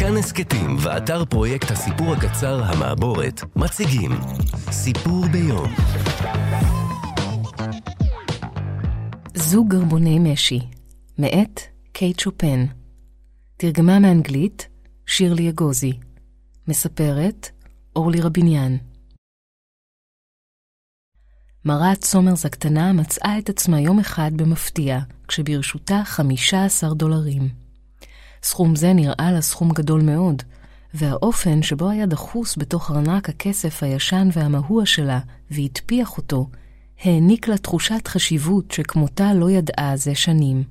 כאן הסקטים ואתר פרויקט הסיפור הקצר המעבורת מציגים סיפור ביום. זוג גרבוני משי, מאת קייט שופן. תרגמה מאנגלית שירלי אגוזי. מספרת אורלי רביניאן. מרת סומרס הקטנה מצאה את עצמה יום אחד במפתיע, כשברשותה $15. סכום זה נראה לה סכום גדול מאוד, והאופן שבו היה דחוס בתוך ארנק הכסף הישן והמהוע שלה והתפיח אותו, העניק לה תחושת חשיבות שכמותה לא ידעה זה שנים.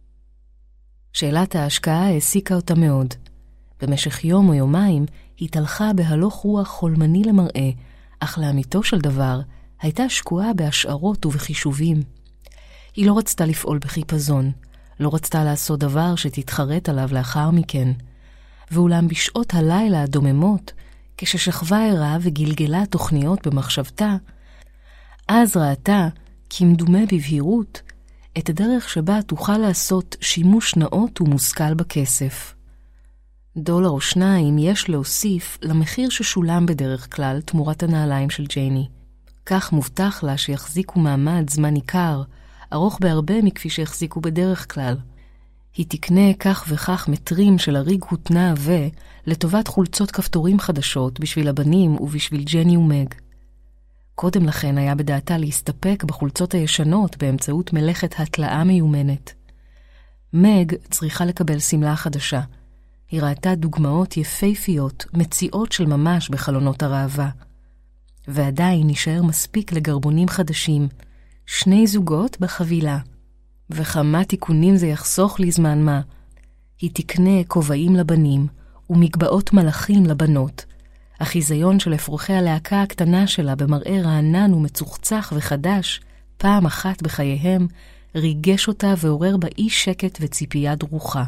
שאלת ההשקעה העסיקה אותה מאוד. במשך יום או יומיים התהלכה בהלוך רוח חולמני למראה, אך לאמיתו של דבר הייתה שקועה בהשערות ובחישובים. היא לא רצתה לפעול בחיפזון, לא רצתה לעשות דבר שתתחרט עליו לאחר מכן, ואולם בשעות הלילה הדוממות, כששכבה ערה וגלגלה תוכניות במחשבתה, אז ראתה, כמדומה בבהירות, את הדרך שבה תוכל לעשות שימוש נאות ומושכל בכסף. $1 או 2 יש להוסיף למחיר ששולם בדרך כלל תמורת הנעליים של ג'ייני. כך מובטח לה שיחזיקו מעמד זמן ניכר, ארוך בהרבה מכפי שהחזיקו בדרך כלל. היא תקנה כך וכך מטרים של הריג הותנה לטובת חולצות כפתורים חדשות בשביל הבנים ובשביל ג'ני ומג. קודם לכן היה בדעתה להסתפק בחולצות הישנות באמצעות מלאכת התלאה מיומנת. מג צריכה לקבל סמלה חדשה. היא ראתה דוגמאות יפהפיות, מציאות של ממש בחלונות הראווה. ועדיין נשאר מספיק לגרבונים חדשים, 2 זוגות בחבילה. וכמה תיקונים זה יחסוך לי זמן מה. היא תקנה כובעים לבנים ומגבעות מלאכים לבנות. החיזיון של אפרוחי הלהקה הקטנה שלה במראה רענן ומצוחצח וחדש, פעם אחת בחייהם, ריגש אותה ועורר בה אי שקט וציפייה דרוכה.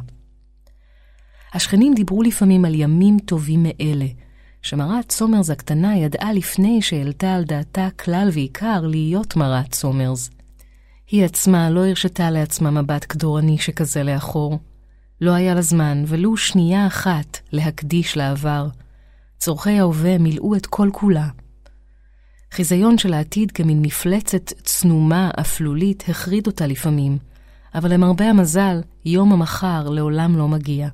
השכנים דיברו לפעמים על ימים טובים מאלה, שמרת סומרס הקטנה ידעה לפני שהעלתה על דעתה כלל ועיקר להיות מרת סומרס. היא עצמה לא הרשתה לעצמה מבט קדורני שכזה לאחור. לא היה לה זמן ולו שנייה אחת להקדיש לעבר. צורכי ההווה מילאו את כל כולה. חיזיון של העתיד כמין מפלצת צנומה אפלולית החריד אותה לפעמים, אבל למרבה המזל, יום המחר לעולם לא מגיע.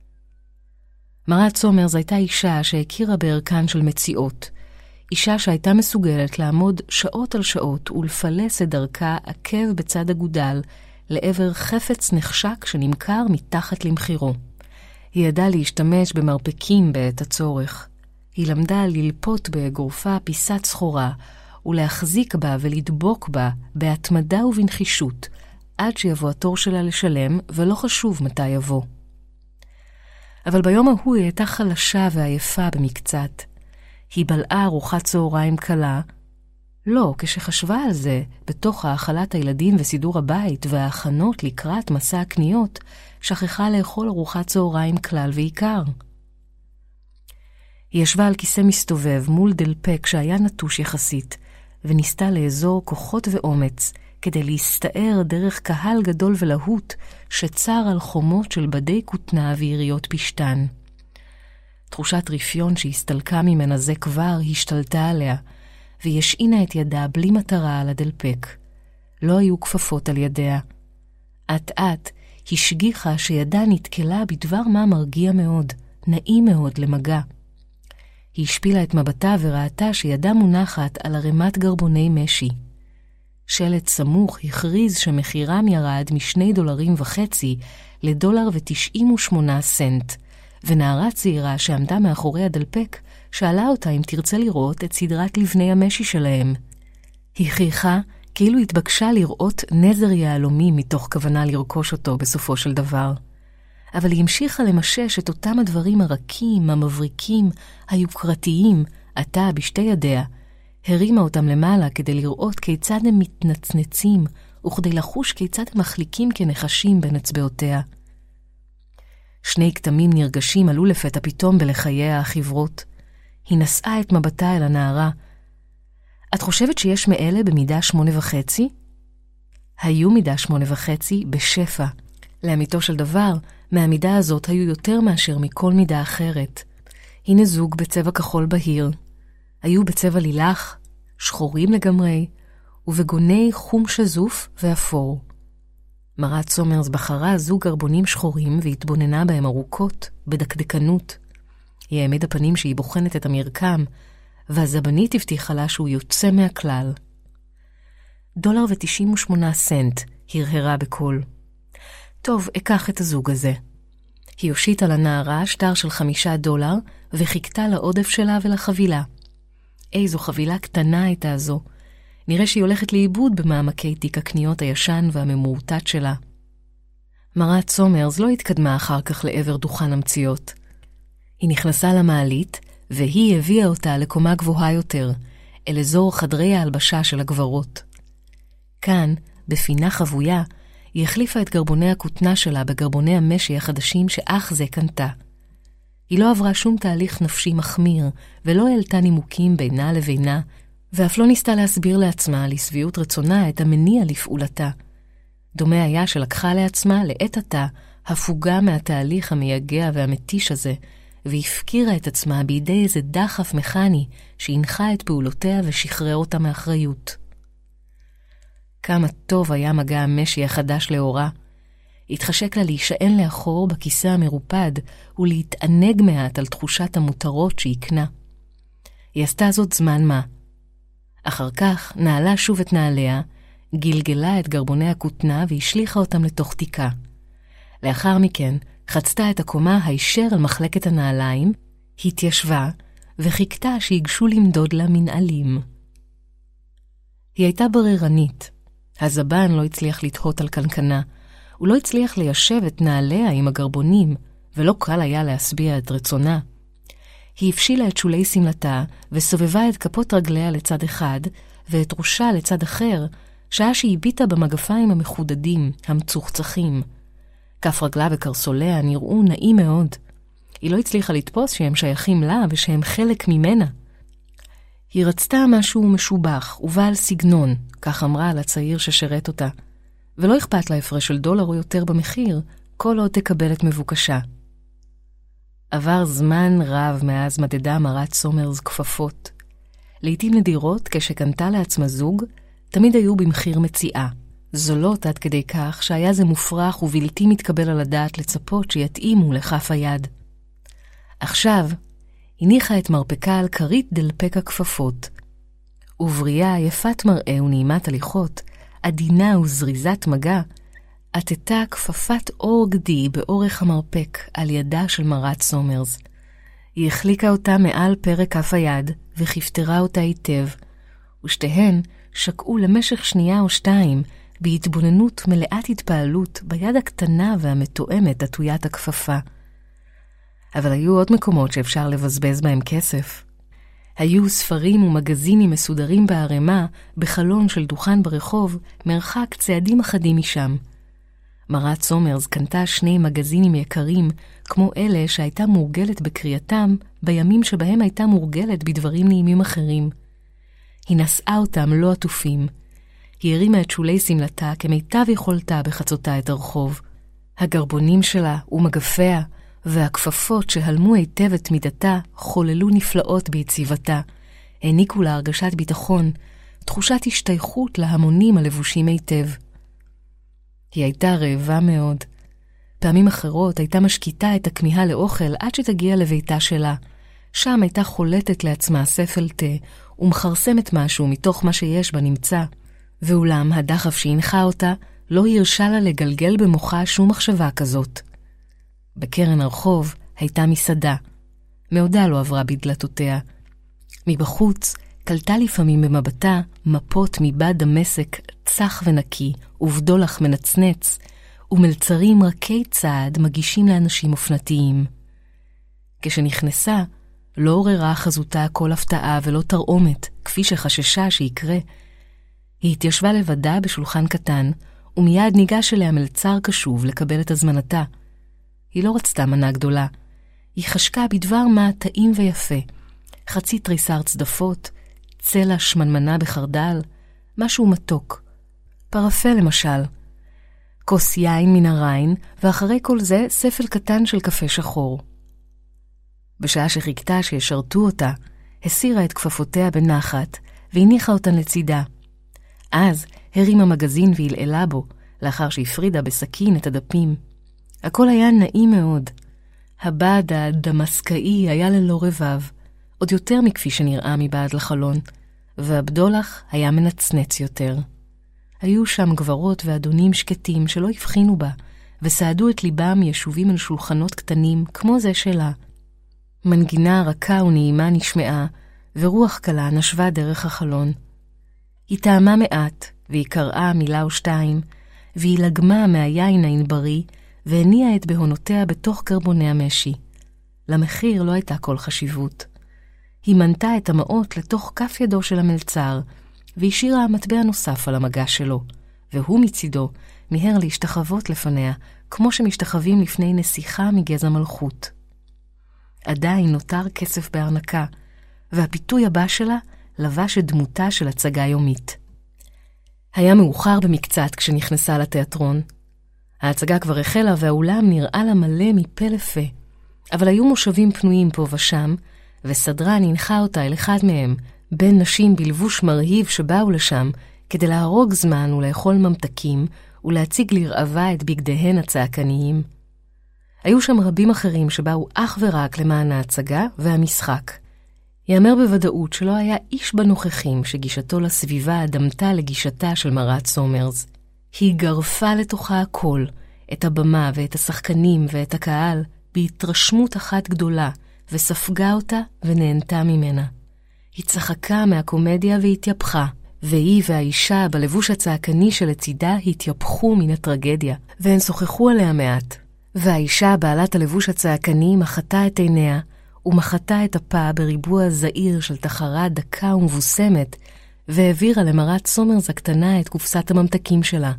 מרת סומרס הייתה אישה שהכירה בערכן של מציאות, אישה שהייתה מסוגלת לעמוד שעות על שעות ולפלס את דרכה עקב בצד הגודל לעבר חפץ נחשק שנמכר מתחת למחירו. היא ידעה להשתמש במרפקים בעת הצורך. היא למדה ללפות בגורפה פיסת סחורה ולהחזיק בה ולדבוק בה בהתמדה ובנחישות עד שיבוא התור שלה לשלם ולא חשוב מתי יבוא. אבל ביום ההוא היא הייתה חלשה ועייפה במקצת. היא בלעה ארוחת צהריים קלה. לא, כשחשבה על זה, בתוך האכלת הילדים וסידור הבית וההכנות לקראת מסע הקניות, שכחה לאכול ארוחת צהריים כלל ועיקר. היא ישבה על כיסא מסתובב מול דלפק שהיה נטוש יחסית, וניסתה לאזור כוחות ואומץ, כדי להסתער דרך קהל גדול ולהוט שצר על חומות של בדי כותנה ויריות פשטן. תחושת רפיון שהסתלקה ממנה זה כבר השתלטה עליה, והיא השעינה את ידה בלי מטרה על הדלפק. לא היו כפפות על ידיה. עט השגיחה שידה נתקלה בדבר מה מרגיע מאוד, נעים מאוד למגע. היא השפילה את מבטה וראתה שידה מונחת על ערימת גרבוני משי. שלט סמוך הכריז שמחירם ירד $2.50 ל$1.98, ונערה צעירה שעמדה מאחורי הדלפק שאלה אותה אם תרצה לראות את סדרת לבני המשי שלהם. היא חייכה כאילו התבקשה לראות נזר יהלומי מתוך כוונה לרכוש אותו בסופו של דבר. אבל היא המשיכה למשש את אותם הדברים הרכים, המבריקים, היוקרתיים, עתה בשתי ידיה, הרימה אותם למעלה כדי לראות כיצד הם מתנצנצים, וכדי לחוש כיצד הם מחליקים כנחשים בין אצבעותיה. 2 כתמים נרגשים עלו לפתע פתאום בלחייה החברות. היא נשאה את מבטה אל הנערה. את חושבת שיש מאלה במידה 8.5? היו מידה 8.5 בשפע. לאמיתו של דבר, מהמידה הזאת היו יותר מאשר מכל מידה אחרת. הנה זוג בצבע כחול בהיר. היו בצבע לילך, שחורים לגמרי, ובגוני חום שזוף ואפור. מרת סומרס בחרה זוג גרבונים שחורים והתבוננה בהם ארוכות, בדקדקנות. היא העמידה פנים שהיא בוחנת את המרקם, והזבנית הבטיחה לה שהוא יוצא מהכלל. $1.98, הרהרה בקול. טוב, אקח את הזוג הזה. היא הושיטה לנערה שטר של $5 וחיכתה לעודף שלה ולחבילה. איזו חבילה קטנה הייתה זו. נראה שהיא הולכת לאיבוד במעמקי תיק הקניות הישן והממורטט שלה. מרת סומרס לא התקדמה אחר כך לעבר דוכן המציאות. היא נכנסה למעלית, והיא הביאה אותה לקומה גבוהה יותר, אל אזור חדרי ההלבשה של הגברות. כאן, בפינה חבויה, היא החליפה את גרבוני הכותנה שלה בגרבוני המשי החדשים שאך זה קנתה. היא לא עברה שום תהליך נפשי מחמיר, ולא העלתה נימוקים בינה לבינה, ואף לא ניסתה להסביר לעצמה לשביעות רצונה את המניע לפעולתה. דומה היה שלקחה לעצמה לעת עתה הפוגה מהתהליך המייגע והמתיש הזה, והפקירה את עצמה בידי איזה דחף מכני שהנחה את פעולותיה ושחרר אותה מאחריות. כמה טוב היה מגע המשי החדש לאורה. התחשק לה להישען לאחור בכיסא המרופד ולהתענג מעט על תחושת המותרות שהקנה. היא עשתה זאת זמן מה. אחר כך נעלה שוב את נעליה, גלגלה את גרבוני הכותנה והשליחה אותם לתוך תיקה. לאחר מכן חצתה את הקומה הישר על מחלקת הנעליים, התיישבה וחיכתה שיגשו למדוד לה מנעלים. היא הייתה בררנית. הזבן לא הצליח לתהות על קנקנה, הוא לא הצליח ליישב את נעליה עם הגרבונים, ולא קל היה להסביע את רצונה. היא הפשילה את שולי סמלתה, וסובבה את כפות רגליה לצד אחד, ואת ראשה לצד אחר, שעה שהביטה במגפיים המחודדים, המצוחצחים. כף רגלה וקרסוליה נראו נעים מאוד. היא לא הצליחה לתפוס שהם שייכים לה ושהם חלק ממנה. היא רצתה משהו משובח ובעל סגנון, כך אמרה על הצעיר ששרת אותה. ולא אכפת לה הפרש של $1 או יותר במחיר, כל עוד תקבל את מבוקשה. עבר זמן רב מאז מדדה מרת סומרס כפפות. לעתים נדירות, כשקנתה לעצמה זוג, תמיד היו במחיר מציאה. זולות עד כדי כך שהיה זה מופרך ובלתי מתקבל על הדעת לצפות שיתאימו לכף היד. עכשיו, הניחה את מרפקה על כרית דלפק הכפפות. ובריאה יפת מראה ונעימת הליכות, עדינה וזריזת מגע, עטתה כפפת אור גדי באורך המרפק על ידה של מרת סומרס. היא החליקה אותה מעל פרק כף היד וכפתרה אותה היטב, ושתיהן שקעו למשך שנייה או שתיים בהתבוננות מלאת התפעלות ביד הקטנה והמתואמת עטוית הכפפה. אבל היו עוד מקומות שאפשר לבזבז בהם כסף. היו ספרים ומגזינים מסודרים בערימה בחלון של דוכן ברחוב מרחק צעדים אחדים משם. מרת סומרס קנתה 2 מגזינים יקרים כמו אלה שהייתה מורגלת בקריאתם בימים שבהם הייתה מורגלת בדברים נעימים אחרים. היא נשאה אותם לא עטופים. היא הרימה את שולי סמלתה כמיטב יכולתה בחצותה את הרחוב. הגרבונים שלה ומגפיה והכפפות שהלמו היטב את מידתה חוללו נפלאות ביציבתה, העניקו לה הרגשת ביטחון, תחושת השתייכות להמונים הלבושים היטב. היא הייתה רעבה מאוד. פעמים אחרות הייתה משקיטה את הכמיהה לאוכל עד שתגיע לביתה שלה. שם הייתה חולטת לעצמה ספל תה ומחרסמת משהו מתוך מה שיש בה נמצא. ואולם הדחף שהנחה אותה לא הרשה לה לגלגל במוחה שום מחשבה כזאת. בקרן הרחוב הייתה מסעדה. מעודה לא עברה בדלתותיה. מבחוץ קלטה לפעמים במבטה מפות מבד דמשק צח ונקי ובדולח מנצנץ, ומלצרים רכי צעד מגישים לאנשים אופנתיים. כשנכנסה, לא עוררה חזותה כל הפתעה ולא תרעומת, כפי שחששה שיקרה. היא התיישבה לבדה בשולחן קטן, ומיד ניגש אליה מלצר קשוב לקבל את הזמנתה. היא לא רצתה מנה גדולה. היא חשקה בדבר מה טעים ויפה. חצי תריסר צדפות, צלע שמנמנה בחרדל, משהו מתוק. פרפה למשל. כוס יין מן הריין, ואחרי כל זה ספל קטן של קפה שחור. בשעה שחיכתה שישרתו אותה, הסירה את כפפותיה בנחת, והניחה אותן לצידה. אז הרימה מגזין והלעלה בו, לאחר שהפרידה בסכין את הדפים. הכל היה נעים מאוד. הבד הדמסקאי היה ללא רבב, עוד יותר מכפי שנראה מבעד לחלון, והבדולח היה מנצנץ יותר. היו שם גברות ואדונים שקטים שלא הבחינו בה, וסעדו את ליבם ישובים על שולחנות קטנים כמו זה שלה. מנגינה רכה ונעימה נשמעה, ורוח קלה נשבה דרך החלון. היא טעמה מעט, והיא קראה מילה או שתיים, והיא לגמה מהיין הענברי, והניעה את בהונותיה בתוך קרבוני המשי. למחיר לא הייתה כל חשיבות. היא מנתה את המעות לתוך כף ידו של המלצר, והשאירה מטבע נוסף על המגש שלו, והוא מצידו מיהר להשתחוות לפניה, כמו שמשתחווים לפני נסיכה מגזע מלכות. עדיין נותר כסף בארנקה, והפיתוי הבא שלה לבש את דמותה של הצגה יומית. היה מאוחר במקצת כשנכנסה לתיאטרון. ההצגה כבר החלה והאולם נראה לה מלא מפה לפה, אבל היו מושבים פנויים פה ושם, וסדרן הנחה אותה אל אחד מהם, בין נשים בלבוש מרהיב שבאו לשם, כדי להרוג זמן ולאכול ממתקים, ולהציג לרעבה את בגדיהן הצעקניים. היו שם רבים אחרים שבאו אך ורק למען ההצגה והמשחק. יאמר בוודאות שלא היה איש בנוכחים שגישתו לסביבה דמתה לגישתה של מרת סומרס. היא גרפה לתוכה הכל, את הבמה ואת השחקנים ואת הקהל, בהתרשמות אחת גדולה, וספגה אותה ונהנתה ממנה. היא צחקה מהקומדיה והתייפחה, והיא והאישה בלבוש הצעקני שלצידה התייפחו מן הטרגדיה, והן שוחחו עליה מעט. והאישה בעלת הלבוש הצעקני מחתה את עיניה, ומחתה את הפה בריבוע זעיר של תחרה דקה ומבוסמת, והעבירה למרת סומרס הקטנה את קופסת הממתקים שלה.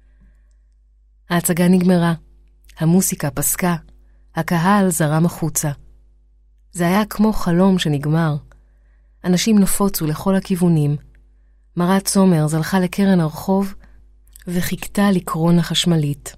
ההצגה נגמרה, המוסיקה פסקה, הקהל זרם החוצה. זה היה כמו חלום שנגמר. אנשים נפוצו לכל הכיוונים. מרת סומרס הלכה לקרן הרחוב וחיכתה לקרון החשמלית.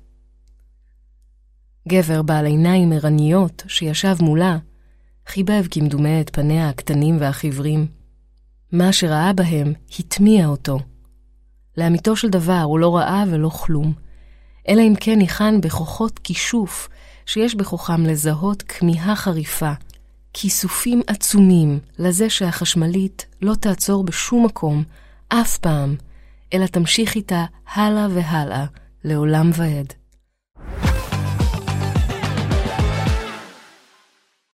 גבר בעל עיניים ערניות שישב מולה, חיבב כמדומה את פניה הקטנים והחיוורים. מה שראה בהם התמיע אותו. לאמיתו של דבר הוא לא ראה ולא כלום, אלא אם כן ניחן בכוחות כישוף שיש בכוחם לזהות כמיהה חריפה, כיסופים עצומים לזה שהחשמלית לא תעצור בשום מקום, אף פעם, אלא תמשיך איתה הלאה והלאה, לעולם ועד.